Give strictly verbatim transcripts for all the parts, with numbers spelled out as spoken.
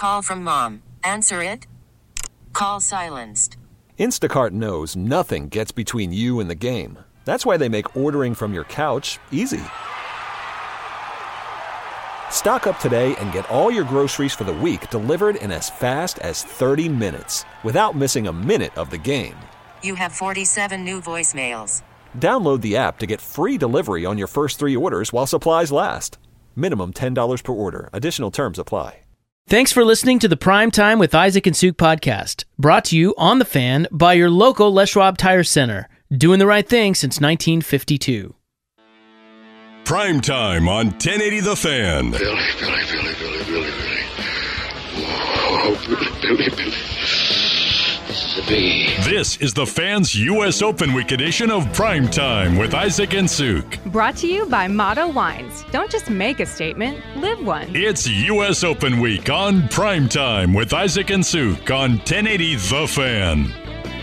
call from mom. Answer it. Call silenced. Instacart knows nothing gets between you and the game. That's why they make ordering from your couch easy. Stock up today and get all your groceries for the week delivered in as fast as thirty minutes without missing a minute of the game. You have forty-seven new voicemails. Download the app to get free delivery on your first three orders while supplies last. Minimum ten dollars per order. Additional terms apply. Thanks for listening to the Prime Time with Isaac and Suk podcast, brought to you on The Fan by your local Les Schwab Tire Center, doing the right thing since nineteen fifty-two. Prime Time on ten eighty The Fan. Billy, Billy, Billy, Billy, Billy, Billy. Oh, Billy, Billy, Billy. This is a bee. This is the Fan's U S Open Week edition of Prime Time with Isaac and Suk. Brought to you by Motto Wines. Don't just make a statement, live one. It's U S Open Week on Prime Time with Isaac and Suk on ten eighty The Fan.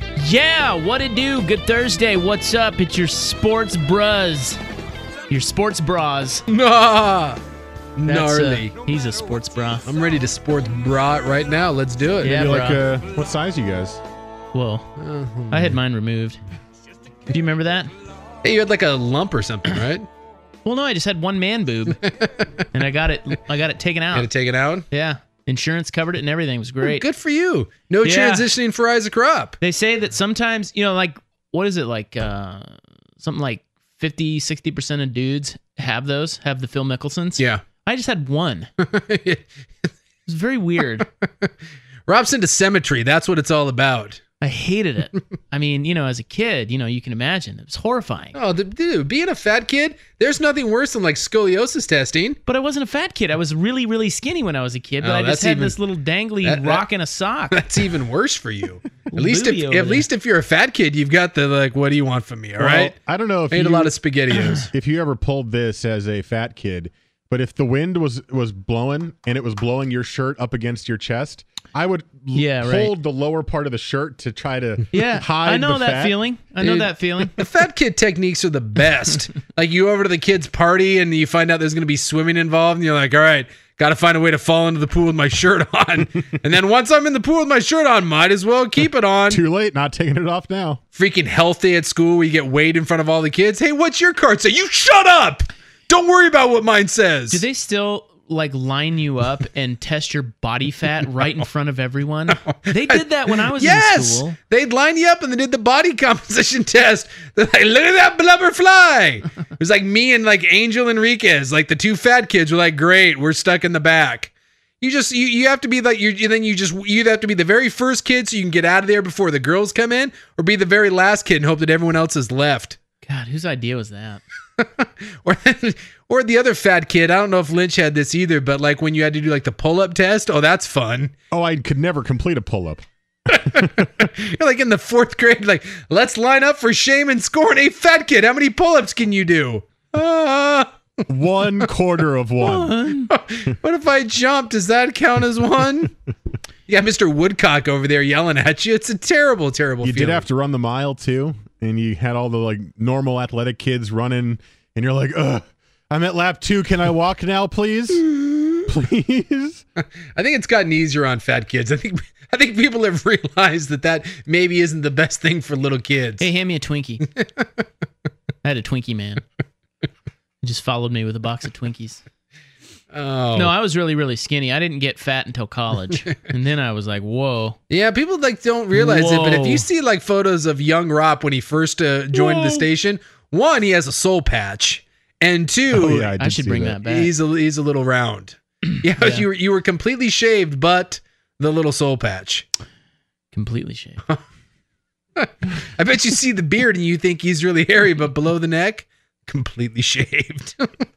Yeah, what it do? Good Thursday. What's up? It's your sports bras. Your sports bras. Nah, That's, gnarly. uh, he's a sports bra. I'm ready to sports bra it right now. Let's do it. Yeah, Maybe bro. like, uh, what size you guys? Whoa. Uh, I had mine removed. Do you remember that? Hey, you had like a lump or something, right? Well, no, I just had one man boob, and I got it. I got it taken out. Got to take it out. Yeah, insurance covered it and everything. It was great. Good for you. No Yeah. transitioning for Isaac Rupp. They say that sometimes, you know, like, what is it, like, uh, something like fifty, sixty percent of dudes have those, have the Phil Mickelsons. Yeah. I just had one. It was very weird. Rob's into symmetry. That's what it's all about. I hated it. I mean, you know, as a kid, you know, you can imagine. It was horrifying. Oh, the- dude, being a fat kid, there's nothing worse than like scoliosis testing. But I wasn't a fat kid. I was really, really skinny when I was a kid, but Oh, I that's just had even- this little dangly that- that- rock in a sock. That's even worse for you. At least if Booty over at least if you're a fat kid, you've got the like, what do you want from me? All Well, right. I don't know if I ate you, a lot of SpaghettiOs. if you ever pulled this as a fat kid, but if the wind was was blowing and it was blowing your shirt up against your chest, I would l- Yeah, right. hold the lower part of the shirt to try to Yeah, hide I know the that fat. feeling. I know Dude. that feeling. The fat kid techniques are the best. Like you go over to the kid's party and you find out there's going to be swimming involved and you're like, all right, got to find a way to fall into the pool with my shirt on. And then once I'm in the pool with my shirt on, might as well keep it on. Too late, not taking it off now. Freaking health day at school where you get weighed in front of all the kids. Hey, what's your card say? You shut up. Don't worry about what mine says. Do they still like line you up and test your body fat right in front of everyone? They did that when I was in Yes, school. they'd line you up and they did the body composition test. They're like, look at that blubber fly. It was like me and like Angel Enriquez, like the two fat kids were like, great, we're stuck in the back. You just you, you have to be like you then you just you either have to be the very first kid so you can get out of there before the girls come in, or be the very last kid and hope that everyone else has left. God, whose idea was that? or or the other fat kid. I don't know if Lynch had this either, but like when you had to do like the pull up test. Oh, that's fun. Oh, I could never complete a pull up. You're like in the fourth grade, like, let's line up for shame and scorn. Hey, fat kid, how many pull-ups can you do? Uh, One quarter of one. what if I jump? Does that count as one? You got Mister Woodcock over there yelling at you. It's a terrible, terrible You feeling. did have to run the mile too, and you had all the like normal athletic kids running, and you're like, ugh, I'm at lap two. Can I walk now, please? Please? I think it's gotten easier on fat kids. I think I think people have realized that that maybe isn't the best thing for little kids. Hey, hand me a Twinkie. I had a Twinkie man. He just followed me with a box of Twinkies. Oh. No, I was really, really skinny. I didn't get fat until college. And then I was like, whoa. Yeah, people like don't realize it, but if Whoa. you see like photos of young Rob when he first uh, joined Whoa. the station, one, he has a soul patch, and two, Oh, yeah, I, I did should see bring that. that back. he's a he's a little round. Yeah, Yeah. you were you were completely shaved, but the little soul patch. Completely shaved. I bet you see the beard and you think he's really hairy, but below the neck, completely shaved.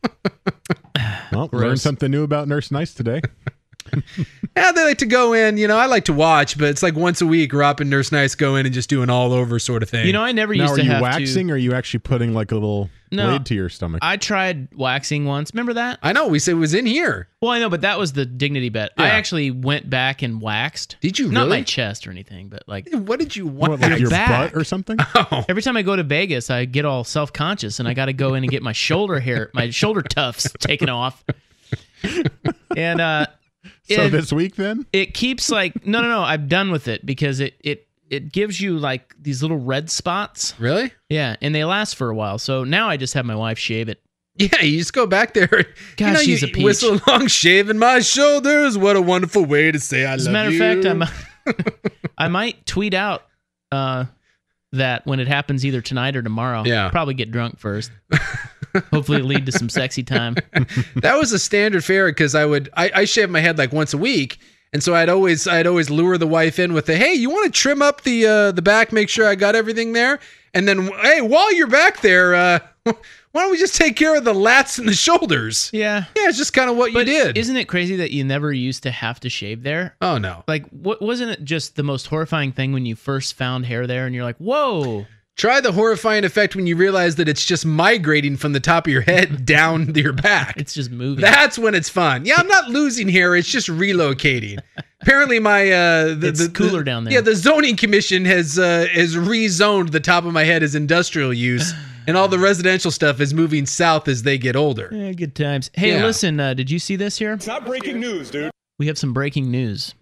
Well, Gross. learned something new about Nurse Nice today. Yeah, they like to go in. You know, I like to watch, but it's like once a week, Rob and Nurse Nice go in and just do an all over sort of thing. You know, I never Now, used are to you have waxing, to. or are you actually putting like a little No. blade to your stomach? I tried waxing once. Remember that? I know we said it was in here. Well, I know, but that was the dignity bet. I Yeah. actually went back and waxed. Did you Not really? my chest or anything, but like What did you want? What, like your back. butt or something? Oh. every time I go to Vegas, I get all self-conscious and I got to go in and get my shoulder hair, my shoulder tufts taken off. And uh, So it, this week then? it keeps like no, no, no. I'm done with it because it it it gives you like these little red spots. Really? Yeah, and they last for a while. So now I just have my wife shave it. Yeah, you just go back there. Gosh, you know, she's you a peach. whistle along, shaving my shoulders. What a wonderful way to say I As love a matter you. of fact, I'm, I might tweet out uh, that when it happens either tonight or tomorrow. Yeah. Probably get drunk first. Hopefully lead to some sexy time. That was a standard fare because I would I, I shave my head like once a week, and so I'd always I'd always lure the wife in with the hey, you want to trim up the uh, the back, make sure I got everything there, and then hey, while you're back there, uh, why don't we just take care of the lats and the shoulders? Yeah. Yeah, it's just kind of what But you did. Isn't it crazy that you never used to have to shave there? Oh no! Like, what wasn't it just the most horrifying thing when you first found hair there and you're like, whoa. Try the horrifying effect when you realize that it's just migrating from the top of your head down to your back. It's just moving. That's when it's fun. Yeah, I'm not losing hair. It's just relocating. Apparently, my uh, the, It's the, cooler the- down there. Yeah, the zoning commission has uh, has rezoned the top of my head as industrial use, and all the residential stuff is moving south as they get older. Yeah, good times. Hey, Yeah. listen, uh, did you see this here? It's not breaking news, dude. We have some breaking news.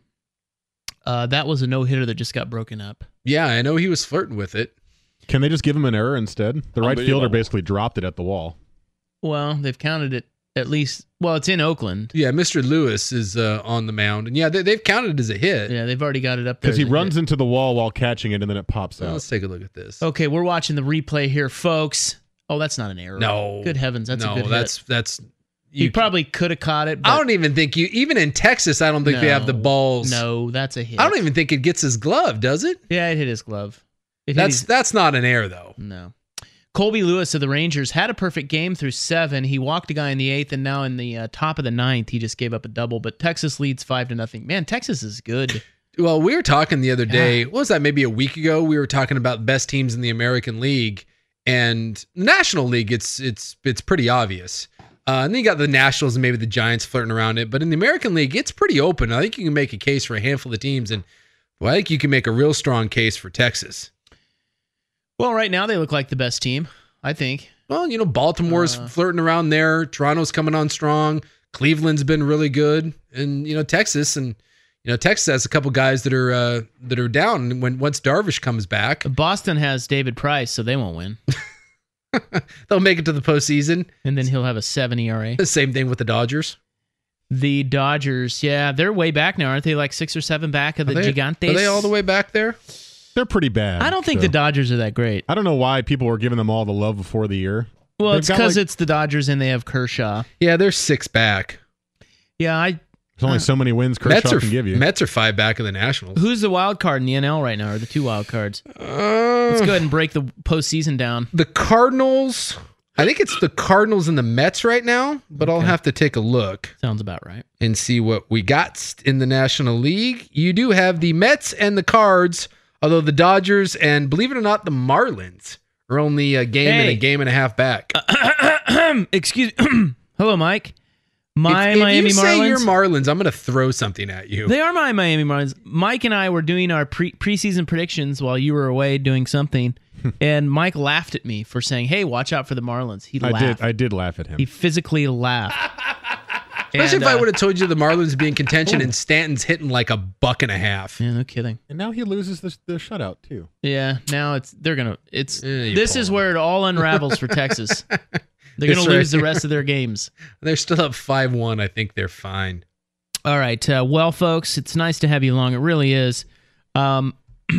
Uh, that was a no-hitter that just got broken up. Yeah, I know he was flirting with it. Can they just give him an error instead? The right fielder Unbelievable. basically dropped it at the wall. Well, they've counted it at least. Well, it's in Oakland. Yeah, Mister Lewis is uh, on the mound, and yeah, they, they've counted it as a hit. Yeah, they've already got it up there. Because he as a runs hit. into the wall while catching it, and then it pops Well, out. let's take a look at this. Okay, we're watching the replay here, folks. Oh, that's not an error. No, Good heavens, that's no, a good that's hit. that's. He You, probably could have caught it, but I don't even think you. Even in Texas, I don't think they have the No. balls. No, that's a hit. I don't even think it gets his glove, does it? Yeah, it hit his glove. It hit That's his- that's not an error though. No. Colby Lewis of the Rangers had a perfect game through seven. He walked a guy in the eighth, and now in the uh, top of the ninth, he just gave up a double. But Texas leads five to nothing. Man, Texas is good. Well, we were talking the other day. What was that? Maybe a week ago. We were talking about best teams in the American League and National League. It's it's it's pretty obvious. Uh, and then you got the Nationals and maybe the Giants flirting around it. But in the American League, it's pretty open. I think you can make a case for a handful of teams, and well, I think you can make a real strong case for Texas. Well, right now they look like the best team, I think. Well, you know, Baltimore's Uh, flirting around there. Toronto's coming on strong. Cleveland's been really good, and you know, Texas and you know, Texas has a couple guys that are uh, that are down. When once Darvish comes back, Boston has David Price, so they won't win. they'll make it to the postseason. And then he'll have a seven E R A. The same thing with the Dodgers. The Dodgers, yeah, they're way back now, aren't they? Like six or seven back of the Are they, Gigantes. Are they all the way back there? They're pretty bad. I don't think so. the Dodgers are that great. I don't know why people were giving them all the love before the year. Well, They've it's got, because like- it's the Dodgers and they have Kershaw. Yeah, they're six back. Yeah, I. There's only so many wins Kershaw Mets are can give you. Mets are five back of the Nationals. Who's the wild card in the N L right now, or the two wild cards? Uh, Let's go ahead and break the postseason down. The Cardinals. I think it's the Cardinals and the Mets right now, but I'll Okay. have to take a look Sounds about right. and see what we got in the National League. You do have the Mets and the Cards, although the Dodgers and, believe it or not, the Marlins are only a game and Hey. a game and a half back. Excuse. Hello, Mike. My if, if Miami you say Marlins. you're Marlins, I'm going to throw something at you. They are my Miami Marlins. Mike and I were doing our pre preseason predictions while you were away doing something, and Mike laughed at me for saying, "Hey, watch out for the Marlins." He I laughed. did. I did laugh at him. He physically laughed. Especially And, if I uh, would have told you the Marlins would be in contention and Stanton's hitting like a buck and a half. Yeah, no kidding. and now he loses the, the shutout too. Yeah, now it's they're gonna. It's Yeah, you this pull is them. where it all unravels for Texas. They're That's gonna lose right. the rest of their games. They're still up five one. I think they're fine. All right. Uh, well, folks, it's nice to have you along. It really is. Um,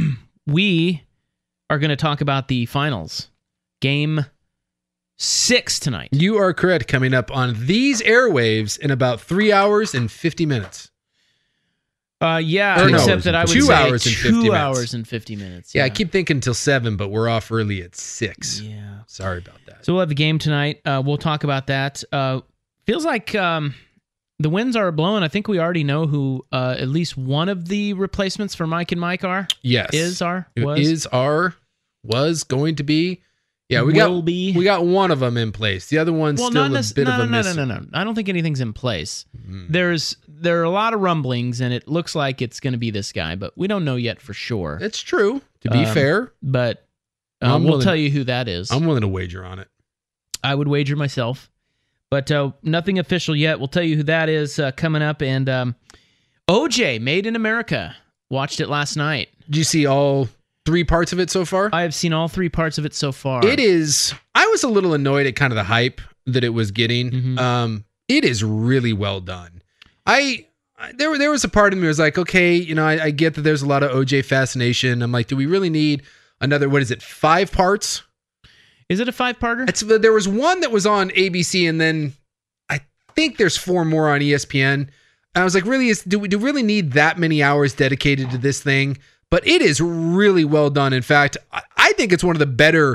we are going to talk about the finals. Game six tonight. You are correct. Coming up on these airwaves in about three hours and fifty minutes. Uh, yeah, Or no, except that I would two say hours and fifty two minutes. hours and fifty minutes. Yeah, I keep thinking until seven, but we're off early at six. Yeah. Sorry about that. So we'll have a game tonight. Uh, we'll talk about that. Uh, feels like um, the winds are blowing. I think we already know who uh, at least one of the replacements for Mike and Mike are. Yes, Is, are, It was. is are was going to be. Yeah, we Will got be. we got one of them in place. The other one's Well, still not a necess- bit no, of a no, miss. no, no, no, no. I don't think anything's in place. Mm. There's there are a lot of rumblings, and it looks like it's going to be this guy, but we don't know yet for sure. It's true. To be Um, fair, But uh, I'm we'll willing- tell you who that is. I'm willing to wager on it. I would wager myself, but uh, nothing official yet. We'll tell you who that is uh, coming up, and um, O J, Made in America. Watched it last night. Did you see all three parts of it so far? I have seen all three parts of it so far. It is. I was a little annoyed at kind of the hype that it was getting. Mhm. Um, it is really well done. I I- there there was a part of me that was like, okay, you know, I, I get that there's a lot of O J fascination. I'm like, do we really need another? What is it? Five parts? Is it a five-parter? It's there was one that was on A B C, and then I think there's four more on E S P N. And I was like, really, is do we do we really need that many hours dedicated to this thing? But it is really well done. In fact, I, I think it's one of the better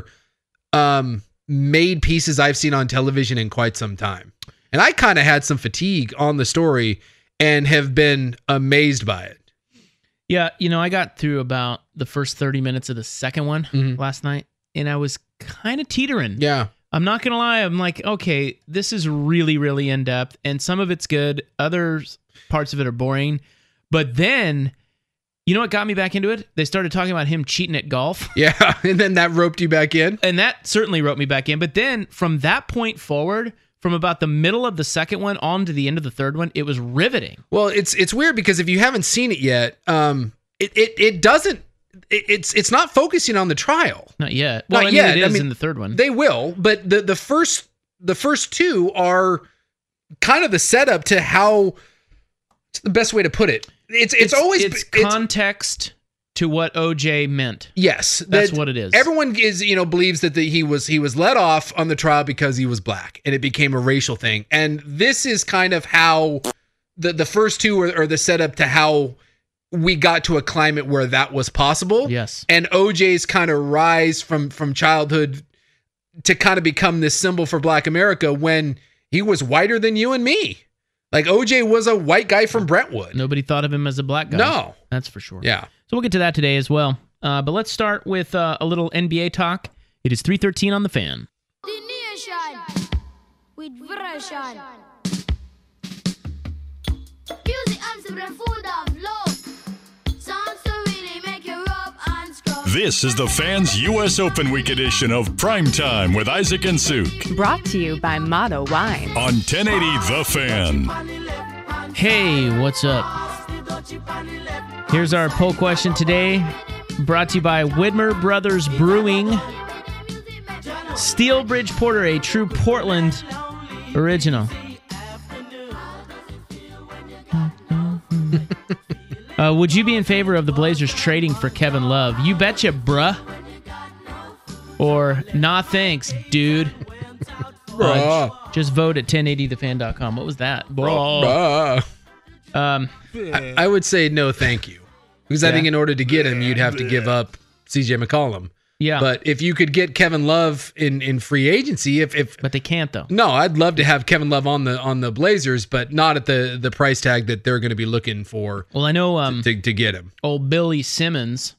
um, made pieces I've seen on television in quite some time. And I kind of had some fatigue on the story and have been amazed by it. Yeah, you know, I got through about the first thirty minutes of the second one Mhm. last night, and I was kind of teetering. Yeah. I'm not going to lie. I'm like, okay, this is really, really in-depth, and some of it's good. Other parts of it are boring. But then, you know what got me back into it? They started talking about him cheating at golf, Yeah. And then that roped you back in. and that certainly wrote me back in. But then, from that point forward, from about the middle of the second one on to the end of the third one, it was riveting. Well, it's it's weird because if you haven't seen it yet, um, it it, it doesn't. It, it's it's not focusing on the trial. Not yet. Well, Not I mean, yet. it I is mean, in the third one. They will, but the the first the first two are kind of the setup to how. What's the best way to put it? It's it's, always it's context to what O J meant. yes. That's that what it is. Everyone is you know believes that the, he was he was let off on the trial because he was black, and it became a racial thing. And this is kind of how the the first two are, are the setup to how we got to a climate where that was possible. Yes. And O J's kind of rise from from childhood to kind of become this symbol for Black America when he was whiter than you and me. Like O J was a white guy from Brentwood. Nobody thought of him as a black guy. No. That's for sure. Yeah. So we'll get to that today as well. Uh, but let's start with uh, a little N B A talk. It is three thirteen on the Fan. The nation with version. Music and some food of love. Sounds to really make you rub and scrub. This is the Fans U S Open Week edition of Primetime with Isaac and Suk Brought to you by Motto Wines. on ten eighty The Fan. Hey, what's up? Here's our poll question today, brought to you by Widmer Brothers Brewing. Steelbridge Porter, a true Portland original. uh, would you be in favor of the Blazers trading for Kevin Love? You betcha, bruh. Or, nah, thanks, dude. Uh, j- just vote at ten eighty the fan dot com. What was that? Bruh. Uh, Um, I, I would say no, thank you, because I Yeah. think in order to get him, you'd have to give up C J McCollum. yeah, But if you could get Kevin Love in, in free agency, if if but they can't, though. no, I'd love to have Kevin Love on the on the Blazers, but not at the the price tag that they're going to be looking for Well, I know um, to to get him. old Billy Simmons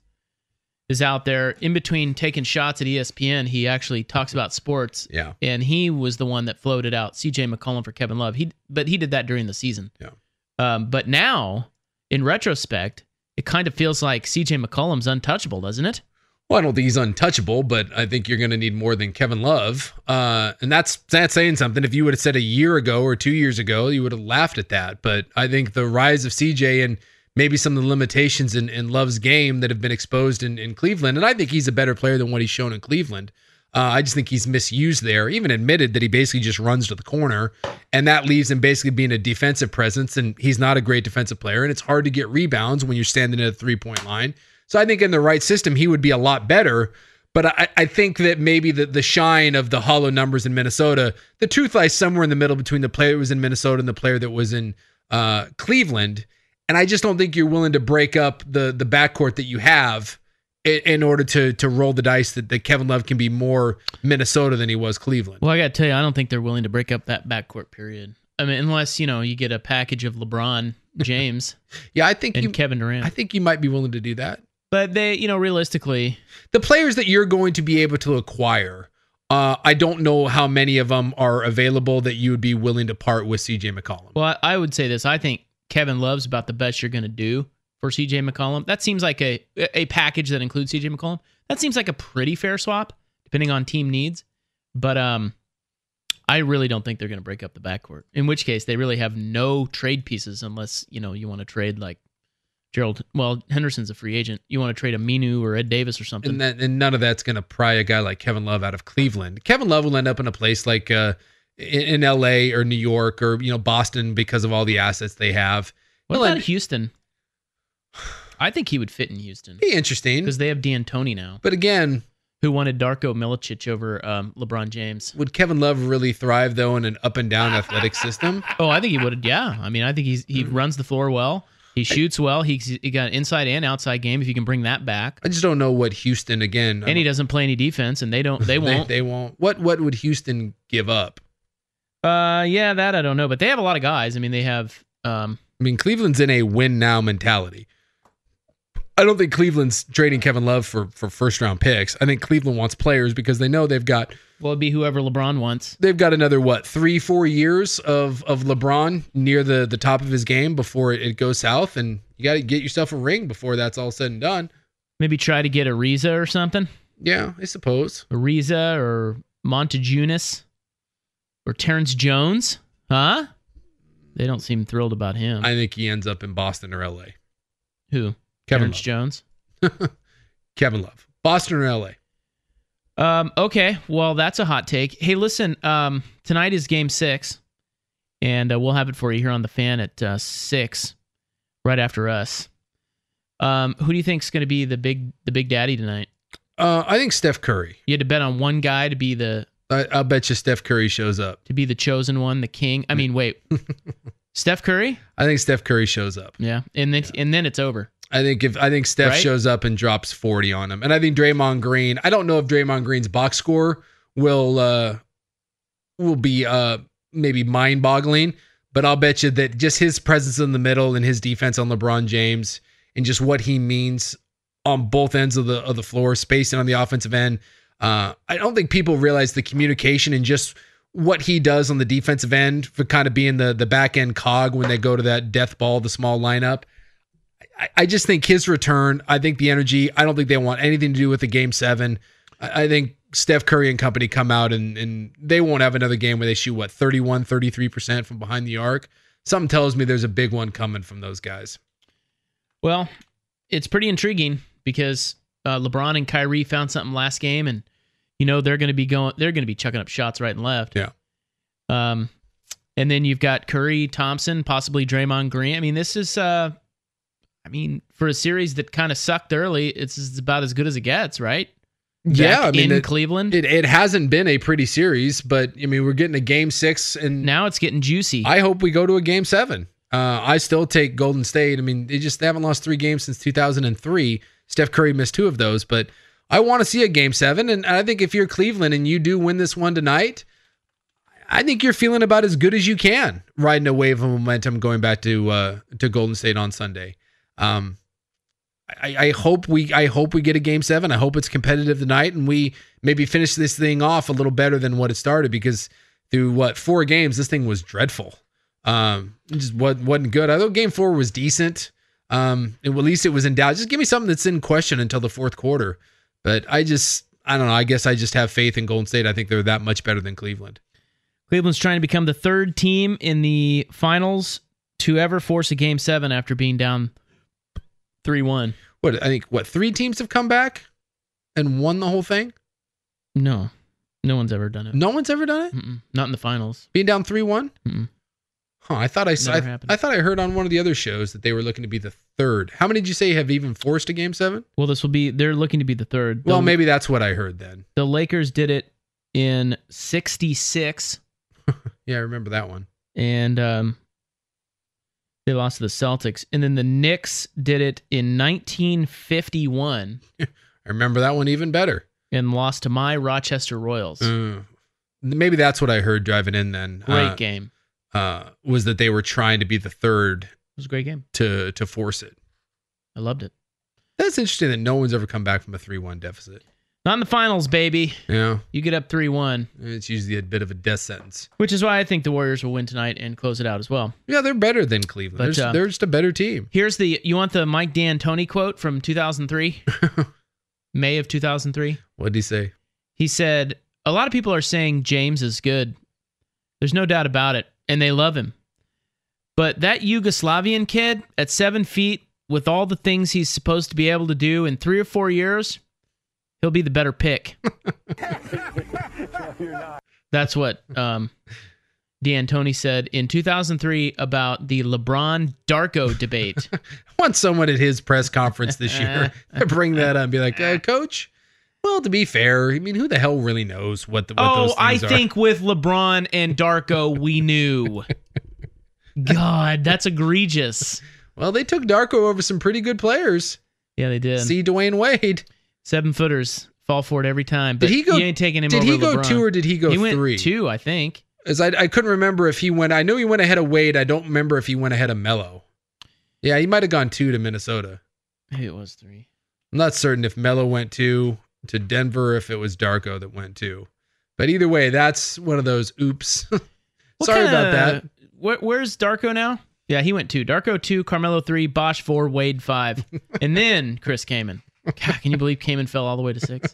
is out there in between taking shots at E S P N. He actually talks about sports. Yeah. And he was the one that floated out C J McCollum for Kevin Love. He, but he did that during the season. Yeah. Um, but now, in retrospect, it kind of feels like C J McCollum's untouchable, doesn't it? Well, I don't think he's untouchable, but I think you're going to need more than Kevin Love. Uh, and that's that's saying something. If you would have said a year ago or two years ago, you would have laughed at that. But I think the rise of C J and maybe some of the limitations in, in Love's game that have been exposed in, in Cleveland, and I think he's a better player than what he's shown in Cleveland. Uh, I just think he's misused there, even admitted that he basically just runs to the corner, and that leaves him basically being a defensive presence, and he's not a great defensive player, and it's hard to get rebounds when you're standing at a three-point line. So I think in the right system, he would be a lot better, but I, I think that maybe the, the shine of the hollow numbers in Minnesota, the truth lies somewhere in the middle between the player that was in Minnesota and the player that was in uh, Cleveland, and I just don't think you're willing to break up the the backcourt that you have in order to to roll the dice that, that Kevin Love can be more Minnesota than he was Cleveland. Well, I got to tell you, I don't think they're willing to break up that backcourt period. I mean, unless, you know, you get a package of LeBron James yeah, I think and you, Kevin Durant. I think you might be willing to do that. But they, you know, realistically, The players that you're going to be able to acquire, uh, I don't know how many of them are available that you would be willing to part with C J McCollum. well, I, I would say this. I think Kevin Love's about the best you're going to do for C J McCollum. That seems like a a package that includes C J McCollum. That seems like a pretty fair swap, depending on team needs. But um, I really don't think they're going to break up the backcourt. In which case, they really have no trade pieces unless, you know, you want to trade like Gerald. Well, Henderson's a free agent. You want to trade a Minu or Ed Davis or something. And, that, and none of that's going to pry a guy like Kevin Love out of Cleveland. Kevin Love will end up in a place like uh, in, in L A or New York or, you know, Boston because of all the assets they have. What He'll about end- Houston? I think he would fit in Houston Be interesting. because they have D'Antoni now, But again, who wanted Darko Milicic over um, LeBron James. would Kevin Love really thrive, though, in an up and down athletic system? Oh, I think he would. Yeah, I mean, I think he's he runs the floor well. He shoots well. He's he got an inside and outside game. If you can bring that back, I just don't know what Houston, again. and he doesn't play any defense, and they don't. They won't. They, they won't. What What would Houston give up? Uh, yeah, that I don't know, but they have a lot of guys. I mean, they have. Um, I mean, Cleveland's in a win now mentality. I don't think Cleveland's trading Kevin Love for, for first round picks. I think Cleveland wants players because they know they've got well, it'd be whoever LeBron wants. they've got another what three four years of of LeBron near the the top of his game before it, it goes south, and you got to get yourself a ring before that's all said and done. Maybe try to get Ariza or something. Yeah, I suppose. Ariza or Montejunis or Terrence Jones, huh? They don't seem thrilled about him. I think he ends up in Boston or L A. Who? Kevin Terrence Jones. Kevin Love, Boston or L A. Um, okay, well, that's a hot take. Hey, listen, um, tonight is game six, and uh, we'll have it for you here on The Fan at uh, six, right after us. Um, who do you think is going to be the big the big daddy tonight? Uh, I think Steph Curry. You had to bet on one guy to be the I, I'll bet you Steph Curry shows up. to be the chosen one, the king. I mean, wait, Steph Curry? I think Steph Curry shows up. Yeah, and then and then it's over. I think if I think Steph Right? shows up and drops forty on him, and I think Draymond Green. I don't know if Draymond Green's box score will uh, will be uh, maybe mind boggling, but I'll bet you that just his presence in the middle and his defense on LeBron James and just what he means on both ends of the of the floor, spacing on the offensive end. Uh, I don't think people realize the communication and just what he does on the defensive end for kind of being the the back end cog when they go to that death ball, the small lineup. I, I just think his return, I think the energy, I don't think they want anything to do with the game seven. I, I think Steph Curry and company come out and, and they won't have another game where they shoot, what, thirty-one, thirty-three percent from behind the arc. Something tells me there's a big one coming from those guys. Well, it's pretty intriguing because uh, LeBron and Kyrie found something last game, and you know they're going to be going, they're going to be chucking up shots right and left. Yeah. Um, and then you've got Curry, Thompson, possibly Draymond Green. I mean, this is, uh, I mean, for a series that kind of sucked early, it's, it's about as good as it gets, right? Yeah, Back I mean, in it, Cleveland. It, it hasn't been a pretty series, but I mean, we're getting a game six, and now it's getting juicy. I hope we go to a game seven. Uh, I still take Golden State. I mean, they just they haven't lost three games since two thousand three. Steph Curry missed two of those, but I want to see a game seven. And I think if you're Cleveland and you do win this one tonight, I think you're feeling about as good as you can, riding a wave of momentum going back to uh, to Golden State on Sunday. Um, I, I hope we I hope we get a game seven. I hope it's competitive tonight, and we maybe finish this thing off a little better than what it started, because through what four games, this thing was dreadful. Um, it just wasn't, wasn't good. I thought game four was decent. Um, and at least it was in doubt. Just give me something that's in question until the fourth quarter. But I just, I don't know. I guess I just have faith in Golden State. I think they're that much better than Cleveland. Cleveland's trying to become the third team in the finals to ever force a game seven after being down three one. What, I think, what, three teams have come back and won the whole thing? No. No one's ever done it. No one's ever done it? Mm-mm. Not in the finals. Being down three one? Mm-mm. Huh, I thought I saw, Never I, happened. I thought I heard on one of the other shows that they were looking to be the third. How many did you say have even forced a game seven? Well, this will be, they're looking to be the third. Well, the, maybe that's what I heard then. The Lakers did it in sixty-six, Yeah, I remember that one. and um, they lost to the Celtics. And then the Knicks did it in nineteen fifty-one I remember that one even better. and lost to my Rochester Royals. Uh, maybe that's what I heard driving in then. Great uh, game. Uh, was that they were trying to be the third It was a great game. to to force it. I loved it. That's interesting that no one's ever come back from a three one deficit. Not in the finals, baby. Yeah, You get up three one, it's usually a bit of a death sentence. which is why I think the Warriors will win tonight and close it out as well. Yeah, they're better than Cleveland. But, they're, just, uh, they're just a better team. Here's the, you want the Mike D'Antoni quote from two thousand three? May of two thousand three? What did he say? He said, a lot of people are saying James is good. There's no doubt about it. And they love him. But that Yugoslavian kid at seven feet, with all the things he's supposed to be able to do in three or four years, he'll be the better pick. That's what um, D'Antoni said in two thousand three about the LeBron Darko debate. I want someone at his press conference this year to bring that up and be like, uh, Coach, well, to be fair, I mean, who the hell really knows what, the, what oh, those I things are? think with LeBron and Darko, we knew. God, that's egregious. Well, they took Darko over some pretty good players. Yeah, they did. See Dwayne Wade. Seven footers fall for it every time. But Did he go? You ain't taking him did over he go LeBron. two or did he go he went three? Two, I think. As I, I couldn't remember if he went. I know he went ahead of Wade. I don't remember if he went ahead of Melo. Yeah, he might have gone two to Minnesota. Maybe it was three. I'm not certain if Melo went two to Denver, or if it was Darko that went two. But either way, that's one of those oops. Sorry kinda, about that. Where, where's Darko now? Yeah, he went two. Darko two, Carmelo three, Bosch four, Wade five, and then Chris Kaman. God, can you believe Kaman fell all the way to six?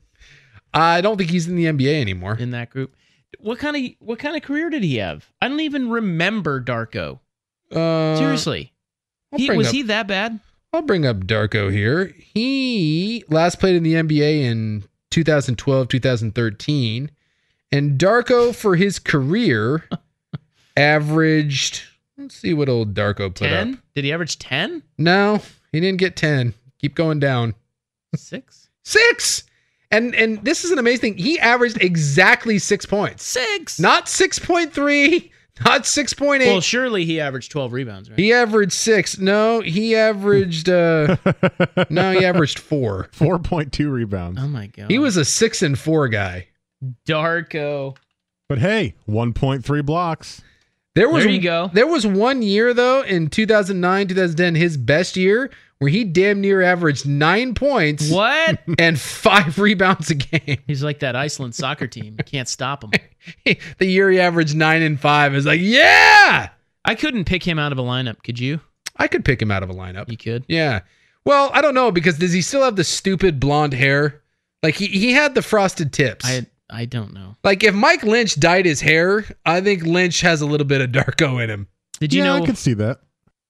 I don't think he's in the N B A anymore. In that group, what kind of what kind of career did he have? I don't even remember Darko. Uh, Seriously, I'll he, bring was up- he that bad? I'll bring up Darko here. He last played in the N B A in twenty twelve, twenty thirteen. And Darko, for his career, averaged, let's see what old Darko put ten? up. Did he average ten? No, he didn't get ten. Keep going down. Six? Six! And and this is an amazing thing. He averaged exactly six points. Six! Not six point three, not six point eight. Well, surely he averaged twelve rebounds, right? He averaged six. No, he averaged uh no, he averaged four. four point two rebounds. Oh my god. He was a six and four guy. Darko. But hey, one point three blocks. There was There you go. There was one year though in two thousand nine, two thousand ten, his best year, where he damn near averaged nine points What? and five rebounds a game. He's like that Iceland soccer team. You can't stop him. The year he averaged nine and five is like, yeah, I couldn't pick him out of a lineup. Could you? I could pick him out of a lineup. You could. Yeah. Well, I don't know, because does he still have the stupid blonde hair? Like he, he had the frosted tips. I I don't know. Like if Mike Lynch dyed his hair, I think Lynch has a little bit of Darko in him. Did you yeah, know? I could see that.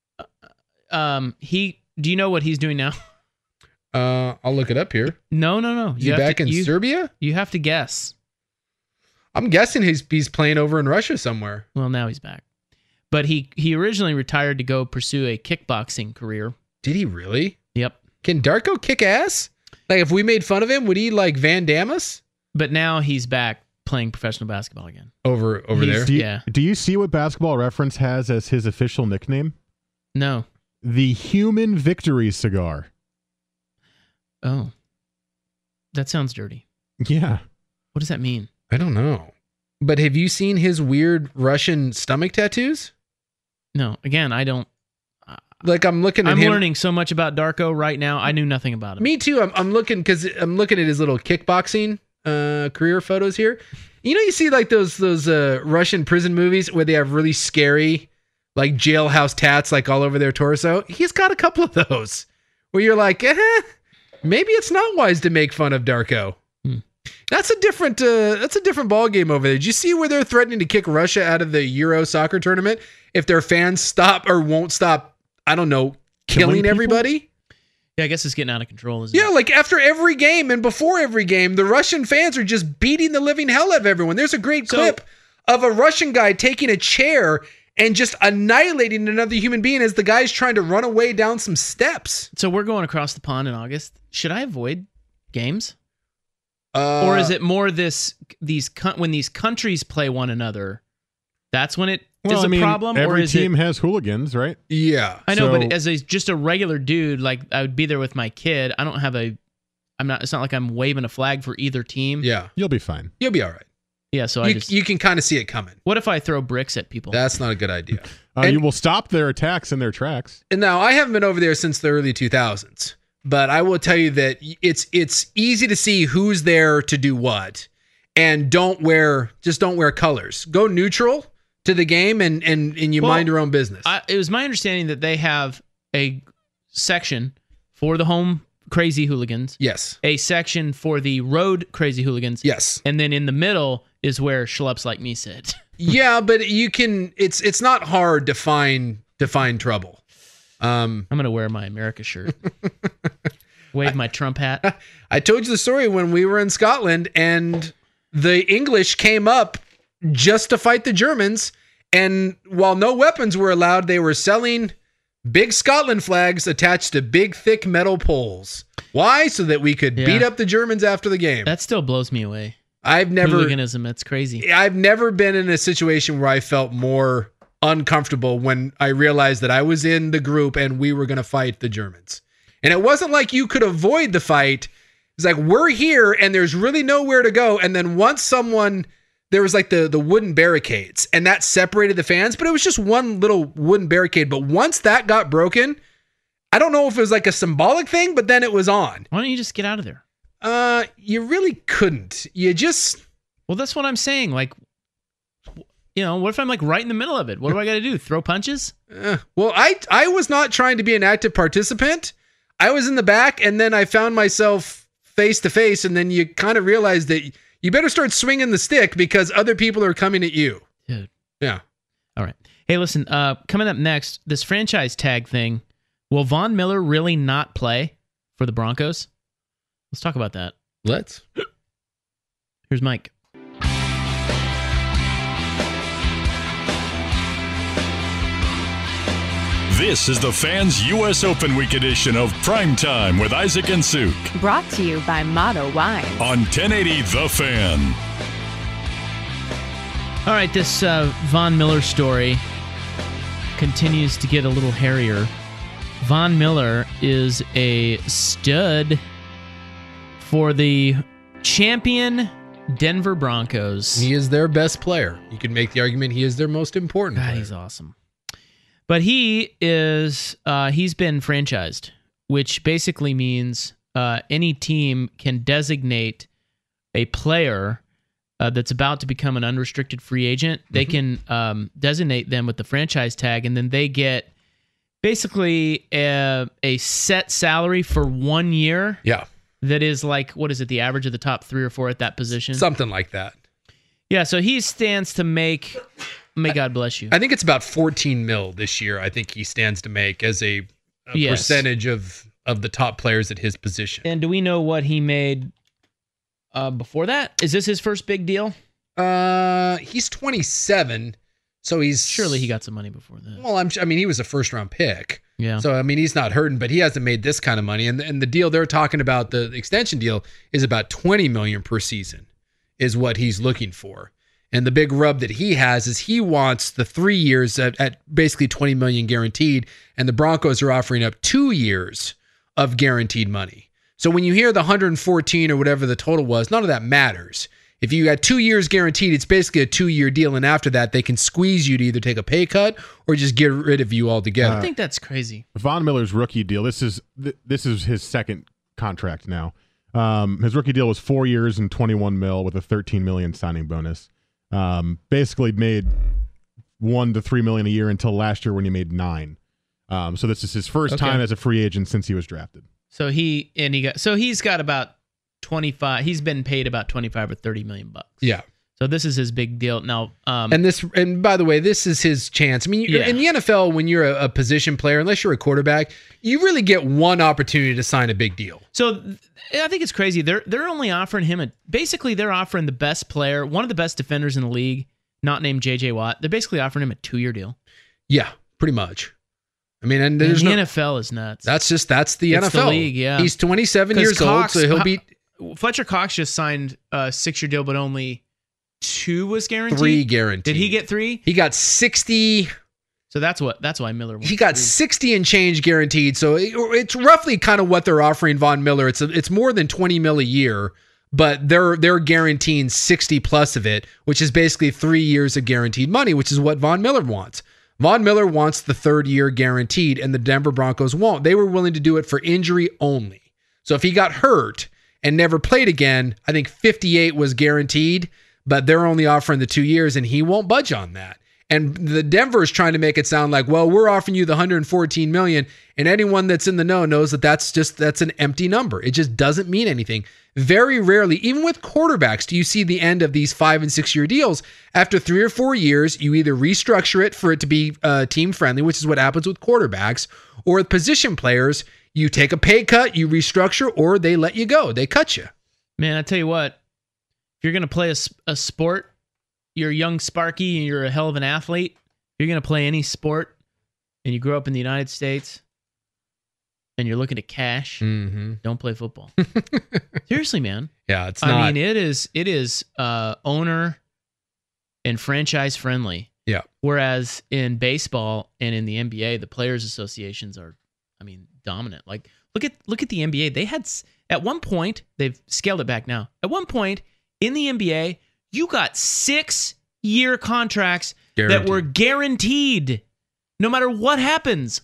Um, he. Do you know what he's doing now? Uh, I'll look it up here. No, no, no. Is he have back to, in you, Serbia? You have to guess. I'm guessing he's he's playing over in Russia somewhere. Well, now he's back. But he he originally retired to go pursue a kickboxing career. Did he really? Yep. Can Darko kick ass? Like if we made fun of him, would he like Van Damme us But now he's back playing professional basketball again. over over He's- there? Do you, Yeah. do you see what Basketball Reference has as his official nickname? No. The Human Victory Cigar. Oh. That sounds dirty. Yeah. What does that mean? I don't know. But have you seen his weird Russian stomach tattoos? No. Again, I don't. Like I'm looking at I'm him. learning so much about Darko right now. I knew nothing about him. Me too. I'm, I'm looking because I'm looking at his little kickboxing uh, career photos here. You know, you see like those those uh, Russian prison movies where they have really scary like jailhouse tats like all over their torso. He's got a couple of those where you're like, eh, maybe it's not wise to make fun of Darko. Hmm. That's a different uh, that's a different ball game over there. Did you see where they're threatening to kick Russia out of the Euro soccer tournament if their fans stop or won't stop? I don't know, killing people? everybody. Yeah, I guess it's getting out of control, isn't Yeah, it? like after every game and before every game, the Russian fans are just beating the living hell out of everyone. There's a great So- clip of a Russian guy taking a chair and just annihilating another human being as the guy's trying to run away down some steps. So we're going across the pond in August. Should I avoid games? Uh, Or is it more this these co- when these countries play one another? That's when it is Well, a I mean, problem, or every is team it? has hooligans, right? Yeah. I know, so- but as a just a regular dude, like I would be there with my kid. I don't have a. I'm not. It's not like I'm waving a flag for either team. Yeah. You'll be fine. You'll be all right. Yeah. So I You, just. you can kind of see it coming. What if I throw bricks at people? That's not a good idea. Uh, And- you will stop their attacks in their tracks. And now I haven't been over there since the early two thousands, but I will tell you that it's it's easy to see who's there to do what, and don't wear just don't wear colors. Go neutral to the game, and and and you Well, mind your own business. I, it was my understanding that they have a section for the home crazy hooligans. Yes. A section for the road crazy hooligans. Yes. And then in the middle is where schlups like me sit. Yeah, but you can. It's it's not hard to find to find trouble. Um, I'm gonna wear my America shirt. Wave my Trump hat. I told you the story when we were in Scotland and the English came up just to fight the Germans. And while no weapons were allowed, they were selling big Scotland flags attached to big, thick metal poles. Why? So that we could Yeah. beat up the Germans after the game. That still blows me away. I've never, Hooliganism, that's crazy. I've never been in a situation where I felt more uncomfortable when I realized that I was in the group and we were going to fight the Germans. And it wasn't like you could avoid the fight. It's like, we're here and there's really nowhere to go. And then once someone, there was like the, the wooden barricades and that separated the fans, but it was just one little wooden barricade. But once that got broken, I don't know if it was like a symbolic thing, but then it was on. Why don't you just get out of there? Uh, you really couldn't. You just... Well, that's what I'm saying. Like, you know, what if I'm like right in the middle of it? What do I got to do? Throw punches? Uh, well, I I was not trying to be an active participant. I was in the back, and then I found myself face to face, and then you kind of realize that you better start swinging the stick because other people are coming at you. Dude. Yeah. All right. Hey, listen, uh, coming up next, this franchise tag thing. Will Von Miller really not play for the Broncos? Let's talk about that. Let's. Here's Mike. This is the Fans U S Open Week edition of Primetime with Isaac and Suk Brought to you by Motto Wines. on ten eighty The Fan. All right, this uh, Von Miller story continues to get a little hairier. Von Miller is a stud for the champion Denver Broncos. He is their best player. You can make the argument he is their most important God, player. he's awesome. But he is, uh, he's been franchised, which basically means uh, any team can designate a player uh, that's about to become an unrestricted free agent. They can um, designate them with the franchise tag, and then they get basically a, a set salary for one year. Yeah. That is like, what is it, the average of the top three or four at that position? Something like that. Yeah, so he stands to make, may God bless you. I think it's about fourteen mil this year. I think he stands to make as a, a Yes. percentage of, of the top players at his position. And do we know what he made uh, before that? Is this his first big deal? Uh, he's twenty-seven, so he's Surely he got some money before that. Well, I'm. I mean, he was a first round pick. Yeah. So I mean, he's not hurting, but he hasn't made this kind of money. And and the deal they're talking about, the extension deal, is about twenty million per season, is what he's looking for. And the big rub that he has is he wants the three years at, at basically twenty million guaranteed, and the Broncos are offering up two years of guaranteed money. So when you hear the one hundred fourteen or whatever the total was, none of that matters. If you got two years guaranteed, it's basically a two-year deal, and after that, they can squeeze you to either take a pay cut or just get rid of you altogether. I think that's crazy. Von Miller's rookie deal. This is th- this is his second contract now. Um, his rookie deal was four years and twenty-one mil with a thirteen million signing bonus. Um, basically made one to three million a year until last year when he made nine. Um, so this is his first Okay. time as a free agent since he was drafted. So he and he got so he's got about twenty-five. He's been paid about twenty-five or thirty million bucks. Yeah. So this is his big deal. Now, um, And this, and by the way, this is his chance. I mean, you Yeah. in the N F L, when you're a, a position player, unless you're a quarterback, you really get one opportunity to sign a big deal. So th- I think it's crazy. They're they're only offering him a basically they're offering the best player, one of the best defenders in the league, not named J J Watt. They're basically offering him a two year deal. Yeah, pretty much. I mean, and And there's the no. N F L is nuts. That's just that's the It's N F the L. league, yeah. He's twenty-seven 'Cause years Cox- old, so he'll be Fletcher Cox just signed a six year deal, but only two was guaranteed. three guaranteed. Did he get three? He got sixty. So that's what that's why Miller. wants He got three. sixty and change guaranteed. So it- it's roughly kind of what they're offering Von Miller. It's a, it's more than twenty mil a year, but they're they're guaranteeing sixty plus of it, which is basically three years of guaranteed money, which is what Von Miller wants. Von Miller wants the third year guaranteed, and the Denver Broncos won't. They were willing to do it for injury only. So if he got hurt and never played again, I think fifty-eight was guaranteed, but they're only offering the two years, and he won't budge on that. And the Denver is trying to make it sound like, well, we're offering you the one hundred fourteen million dollars, and anyone that's in the know knows that that's just that's an empty number. It just doesn't mean anything. Very rarely, even with quarterbacks, do you see the end of these five and six year deals. After three or four years, you either restructure it for it to be uh, team friendly, which is what happens with quarterbacks, or with position players, you take a pay cut, you restructure, or they let you go. They cut you. Man, I tell you what, if you're going to play a, a sport, you're a young Sparky and you're a hell of an athlete, if you're going to play any sport and you grew up in the United States and you're looking to cash, Mm-hmm. don't play football. Seriously, man. Yeah, it's I not. mean, it is it is uh, owner and franchise friendly. Yeah. Whereas in baseball and in the N B A, the players' associations are, I mean, dominant. Like look at look at the N B A. They had s- at one point, they've scaled it back now. At one point in the N B A, you got six year contracts Guaranteed. that were guaranteed, no matter what happens.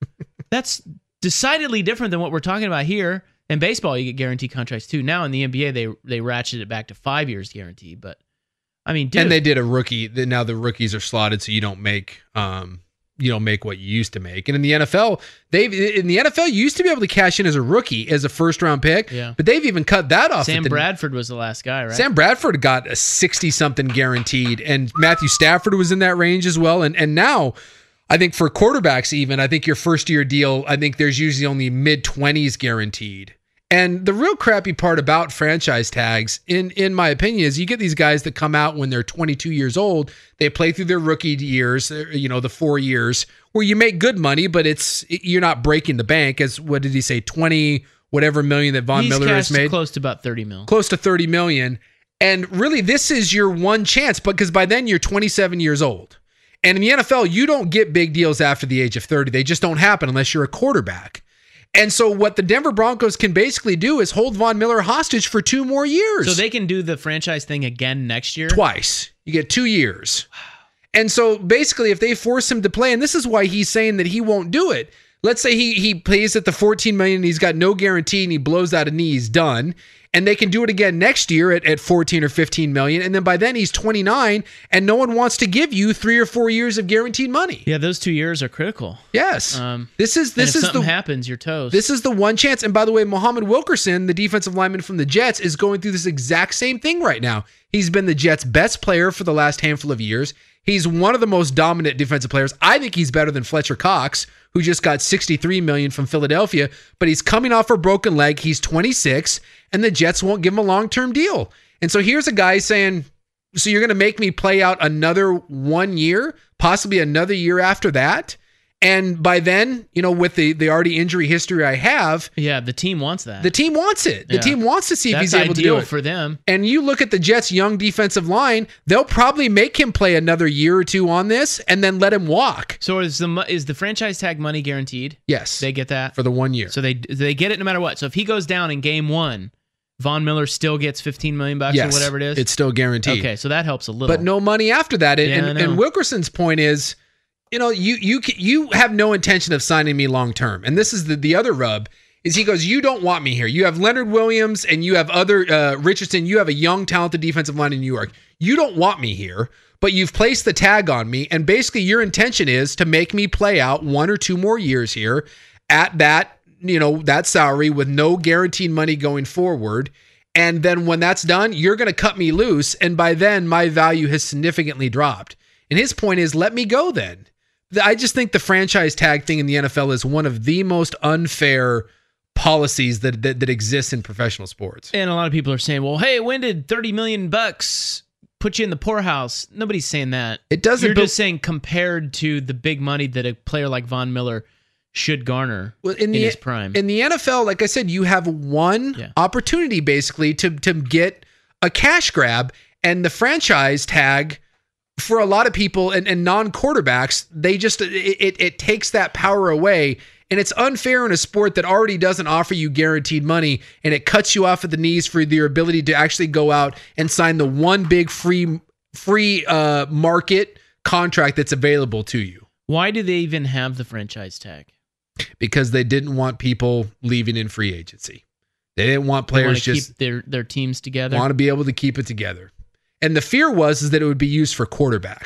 That's decidedly different than what we're talking about here. In baseball, you get guaranteed contracts too. Now in the N B A, they they ratcheted it back to five years guaranteed. But I mean, dude, And they did a rookie. Now the rookies are slotted, so you don't make um you don't make what you used to make. And in the N F L, they've in the N F L you used to be able to cash in as a rookie as a first round pick. Yeah. But they've even cut that off. Sam at the, Bradford was the last guy, right? Sam Bradford got a sixty something guaranteed, and Matthew Stafford was in that range as well. And and now, I think for quarterbacks, even I think your first year deal, I think there's usually only mid twenties guaranteed. And the real crappy part about franchise tags, in in my opinion, is you get these guys that come out when they're twenty-two years old. They play through their rookie years, you know, the four years where you make good money, but it's you're not breaking the bank. As what did he say, twenty whatever million that Von He's Miller has cashed made, close to about thirty mil. close to thirty million. And really, this is your one chance, because by then you're twenty-seven years old. And in the N F L, you don't get big deals after the age of thirty. They just don't happen unless you're a quarterback. And so what the Denver Broncos can basically do is hold Von Miller hostage for two more years. So they can do the franchise thing again next year? Twice. You get two years. And so basically, if they force him to play, and this is why he's saying that he won't do it. Let's say he he plays at the fourteen million and he's got no guarantee and he blows out a knee, he's done. And they can do it again next year at, at fourteen or fifteen million. And then by then he's twenty-nine and no one wants to give you three or four years of guaranteed money. Yeah, those two years are critical. Yes. Um, this is and this if is something the happens, you're toast. This is the one chance. And by the way, Muhammad Wilkerson, the defensive lineman from the Jets, is going through this exact same thing right now. He's been the Jets' best player for the last handful of years. He's one of the most dominant defensive players. I think he's better than Fletcher Cox, who just got sixty-three million dollars from Philadelphia, but he's coming off a broken leg. He's twenty-six, and the Jets won't give him a long-term deal. And so here's a guy saying, so you're going to make me play out another one year, possibly another year after that? And by then, you know, with the, the already injury history I have, yeah, the team wants that. the team wants it. The Yeah. team wants to see if That's he's able to do ideal it. for them. And you look at the Jets' young defensive line, they'll probably make him play another year or two on this and then let him walk. So is the mo- is the franchise tag money guaranteed? Yes. They get that for the one year. So they they get it no matter what. So if he goes down in game one, Von Miller still gets fifteen million bucks yes, or whatever it is. It's still guaranteed. Okay, so that helps a little. But no money after that. And, Yeah, I and, know. and Wilkerson's point is, you know, you you you have no intention of signing me long term. And this is the, the other rub, is he goes, you don't want me here. You have Leonard Williams and you have other uh, Richardson. You have a young, talented defensive line in New York. You don't want me here, but you've placed the tag on me. And basically your intention is to make me play out one or two more years here at that, you know, that salary with no guaranteed money going forward. And then when that's done, you're going to cut me loose. And by then my value has significantly dropped. And his point is, let me go then. I just think the franchise tag thing in the N F L is one of the most unfair policies that, that that exists in professional sports. And a lot of people are saying, "Well, hey, when did thirty million bucks put you in the poorhouse?" Nobody's saying that. It doesn't. You're but- just saying compared to the big money that a player like Von Miller should garner well, in, in the, his prime. In the N F L, like I said, you have one Yeah. opportunity basically to to get a cash grab, and the franchise tag for a lot of people and, and non-quarterbacks, they just it, it it takes that power away. And it's unfair in a sport that already doesn't offer you guaranteed money, and it cuts you off at the knees for your ability to actually go out and sign the one big free free uh, market contract that's available to you. Why do they even have the franchise tag? Because they didn't want people leaving in free agency. They didn't want They want players to just keep their their teams together. want to be able to keep it together. And the fear was is that it would be used for quarterbacks.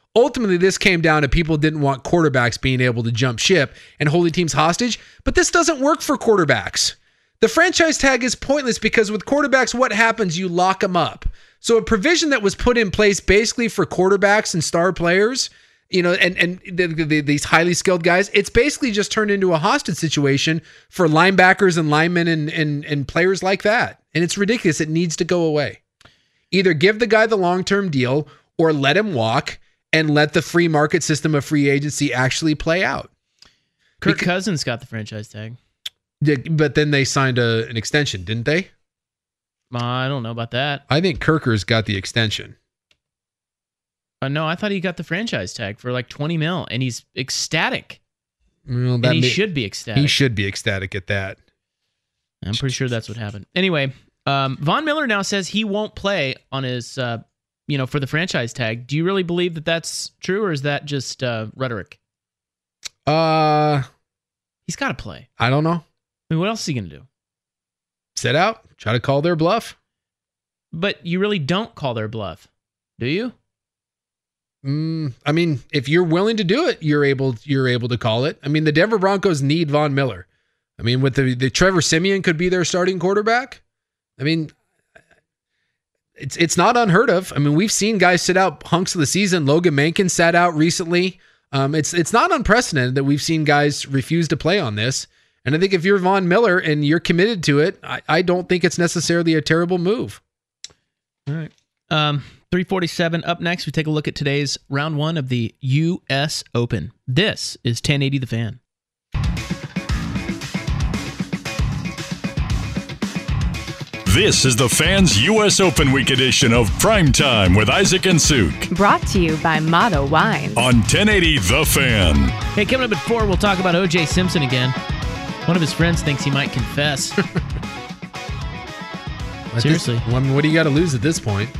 Ultimately, this came down to people didn't want quarterbacks being able to jump ship and holding teams hostage, but this doesn't work for quarterbacks. The franchise tag is pointless because with quarterbacks, what happens? You lock them up. So a provision that was put in place basically for quarterbacks and star players, you know, and, and the, the, these highly skilled guys, it's basically just turned into a hostage situation for linebackers and linemen and, and, and players like that. And it's ridiculous. It needs to go away. Either give the guy the long-term deal or let him walk and let the free market system of free agency actually play out. Kirk because, Cousins got the franchise tag. But then they signed a, an extension, didn't they? Uh, I don't know about that. I think Kirker's got the extension. Uh, no, I thought he got the franchise tag for like twenty mil, and he's ecstatic. Well, that and he may, should be ecstatic. He should be ecstatic at that. I'm pretty sure that's what happened. Anyway, um, Von Miller now says he won't play on his, uh, you know, for the franchise tag. Do you really believe that that's true, or is that just uh, rhetoric? Uh, he's got to play. I don't know. I mean, what else is he going to do? Sit out? Try to call their bluff? But you really don't call their bluff, do you? Mm, I mean, if you're willing to do it, you're able you're able to call it. I mean, the Denver Broncos need Von Miller. I mean, with the, the Trevor Siemian could be their starting quarterback. I mean, it's it's not unheard of. I mean, we've seen guys sit out hunks of the season. Logan Mankin sat out recently. Um, it's it's not unprecedented that we've seen guys refuse to play on this. And I think if you're Von Miller and you're committed to it, I, I don't think it's necessarily a terrible move. All right. Um, three forty-seven up next, we take a look at today's round one of the U S Open. This is ten eighty The Fan. This is The Fan's U S Open Week edition of Primetime with Isaac and Suk. Brought to you by Motto Wines. On ten eighty The Fan. Hey, coming up at four, we'll talk about O J Simpson again. One of his friends thinks he might confess. Seriously. This, I mean, what do you got to lose at this point?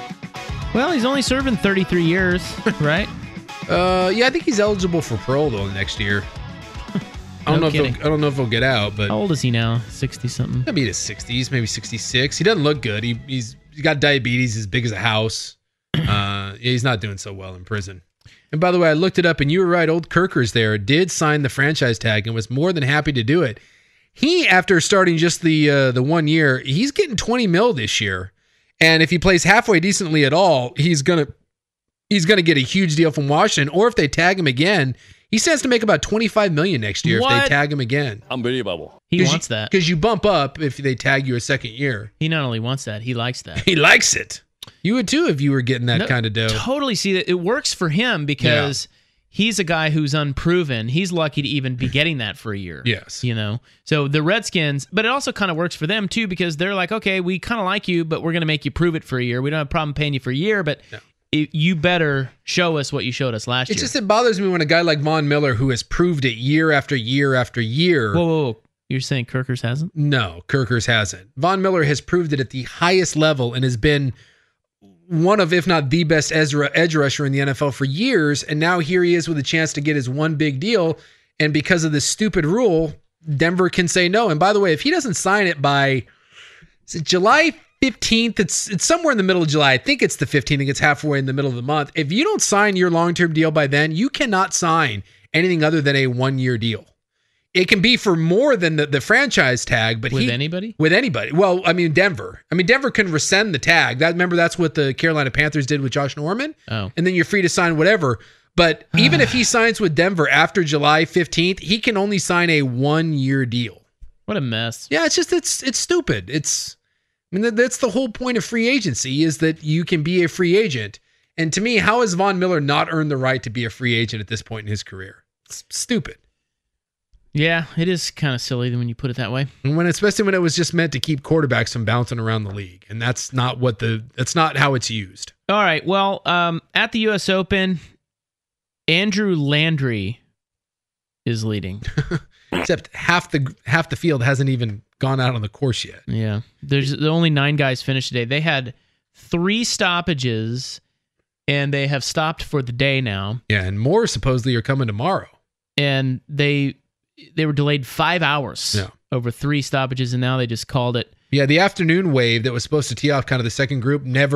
Well, he's only serving thirty-three years, right? uh, yeah, I think he's eligible for parole though next year. I don't no know kidding. if he'll, I don't know if he'll get out, but how old is he now? sixty something. Maybe in his sixties, maybe sixty-six. He doesn't look good. He he's he's got diabetes as big as a house. Uh, yeah, he's not doing so well in prison. And by the way, I looked it up, and you were right. Old Kirkers there did sign the franchise tag and was more than happy to do it. He, after starting just the uh, the one year, he's getting twenty mil this year. And if he plays halfway decently at all, he's gonna he's gonna get a huge deal from Washington. Or if they tag him again, he stands to make about twenty-five million next year what? if they tag him again. Unbelievable. He wants you, that because you bump up if they tag you a second year. He not only wants that, he likes that. He likes it. You would too if you were getting that no, kind of dough. Totally see that it works for him because yeah. he's a guy who's unproven. He's lucky to even be getting that for a year. Yes. You know? So the Redskins, but it also kind of works for them too because they're like, okay, we kind of like you, but we're going to make you prove it for a year. We don't have a problem paying you for a year, but no. it, you better show us what you showed us last it's year. It's just, it bothers me when a guy like Von Miller, who has proved it year after year after year. Whoa, whoa, whoa. You're saying Kirkers hasn't? No, Kirkers hasn't. Von Miller has proved it at the highest level and has been one of, if not the best edge rusher in the N F L for years. And now here he is with a chance to get his one big deal. And because of this stupid rule, Denver can say no. And by the way, if he doesn't sign it by is it July fifteenth, it's it's somewhere in the middle of July. I think it's the fifteenth. I think it's halfway in the middle of the month. If you don't sign your long-term deal by then, you cannot sign anything other than a one-year deal. It can be for more than the, the franchise tag, but with he, anybody? With anybody. Well, I mean, Denver. I mean, Denver can rescind the tag. That remember, that's what the Carolina Panthers did with Josh Norman. Oh. And then you're free to sign whatever. But even if he signs with Denver after July fifteenth, he can only sign a one-year deal. What a mess. Yeah, it's just, it's it's stupid. It's, I mean, that's the whole point of free agency is that you can be a free agent. And to me, how has Von Miller not earned the right to be a free agent at this point in his career? It's stupid. Yeah, it is kind of silly when you put it that way. And when, especially when it was just meant to keep quarterbacks from bouncing around the league, and that's not what the that's not how it's used. All right. Well, um, at the U S Open, Andrew Landry is leading. Except half the half the field hasn't even gone out on the course yet. Yeah, there's only nine guys finished today. They had three stoppages, and they have stopped for the day now. Yeah, and more supposedly are coming tomorrow. And they. They were delayed five hours yeah. over three stoppages, and now they just called it. Yeah, the afternoon wave that was supposed to tee off kind of the second group never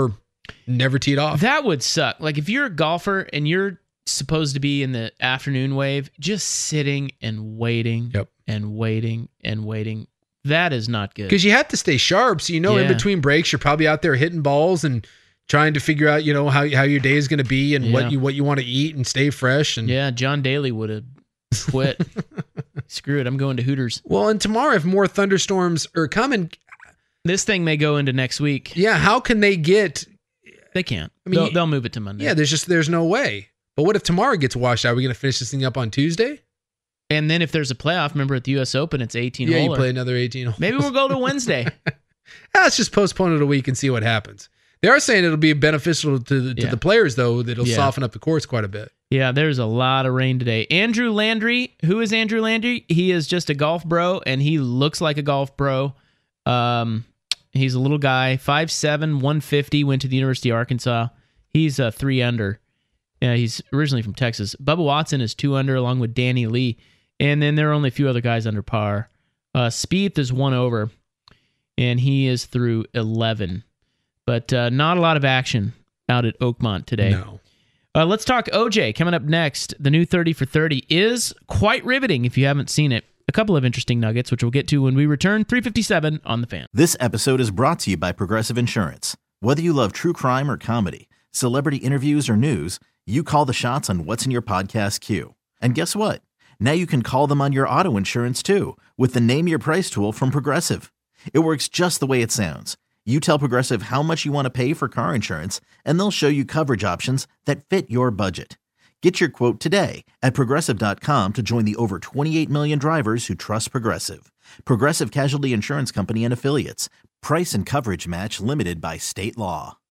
Never teed off. That would suck. Like if you're a golfer and you're supposed to be in the afternoon wave, just sitting and waiting Yep. and waiting and waiting. That is not good. Because you have to stay sharp. So, you know, in Yeah. between breaks, you're probably out there hitting balls and trying to figure out, you know, how, how your day is going to be and Yeah. what you what you want to eat and stay fresh. And Yeah, John Daly would have quit. Screw it. I'm going to Hooters. Well, and tomorrow, if more thunderstorms are coming, This thing may go into next week. yeah, how can they get? They can't. I mean, they'll, you- they'll move it to Monday. Yeah, there's just there's no way. But what if tomorrow gets washed out? Are we going to finish this thing up on Tuesday? And then if there's a playoff, remember at the U S Open, it's eighteen Yeah, you holer. play another eighteen holes. Maybe we'll go to Wednesday. Ah, let's just postpone it a week and see what happens. They are saying it'll be beneficial to the, to Yeah. the players, though, that it'll Yeah. soften up the course quite a bit. Yeah, there's a lot of rain today. Andrew Landry, who is Andrew Landry? He is just a golf bro, and he looks like a golf bro. Um, he's a little guy, five seven, one fifty, went to the University of Arkansas. He's a three under. Yeah, he's originally from Texas. Bubba Watson is two under, along with Danny Lee. And then there are only a few other guys under par. Uh, Spieth is one over, and he is through eleven. But uh, not a lot of action out at Oakmont today. No. Uh, let's talk O J. Coming up next, the new thirty for thirty is quite riveting if you haven't seen it. A couple of interesting nuggets, which we'll get to when we return. three fifty-seven on The Fan. This episode is brought to you by Progressive Insurance. Whether you love true crime or comedy, celebrity interviews or news, you call the shots on what's in your podcast queue. And guess what? Now you can call them on your auto insurance too with the Name Your Price tool from Progressive. It works just the way it sounds. You tell Progressive how much you want to pay for car insurance, and they'll show you coverage options that fit your budget. Get your quote today at Progressive dot com to join the over twenty-eight million drivers who trust Progressive. Progressive Casualty Insurance Company and Affiliates. Price and coverage match limited by state law.